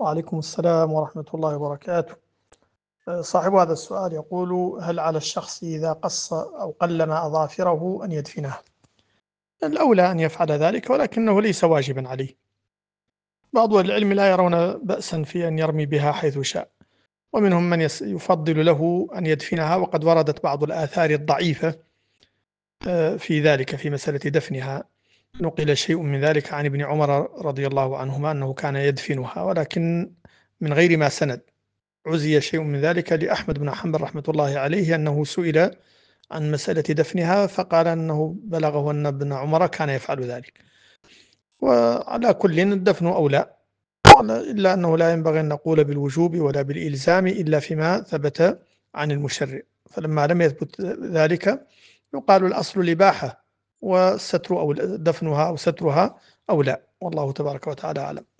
وعليكم السلام ورحمة الله وبركاته. صاحب هذا السؤال يقول: هل على الشخص إذا قص أو قلم أظافره أن يدفنها؟ الأولى أن يفعل ذلك، ولكنه ليس واجبا عليه. بعض أهل العلم لا يرون بأسا في أن يرمي بها حيث شاء، ومنهم من يفضل له أن يدفنها، وقد وردت بعض الآثار الضعيفة في ذلك، في مسألة دفنها. نقل شيء من ذلك عن ابن عمر رضي الله عنهما أنه كان يدفنها، ولكن من غير ما سند. عزي شيء من ذلك لأحمد بن حنبل رحمة الله عليه، أنه سئل عن مسألة دفنها فقال أنه بلغه أن ابن عمر كان يفعل ذلك. وعلى كل الدفن أولى، إلا أنه لا ينبغي أن نقول بالوجوب ولا بالإلزام إلا فيما ثبت عن المشرع، فلما لم يثبت ذلك يقال الأصل الإباحة، والستر أو دفنها أو سترها أولى، والله تبارك وتعالى أعلم.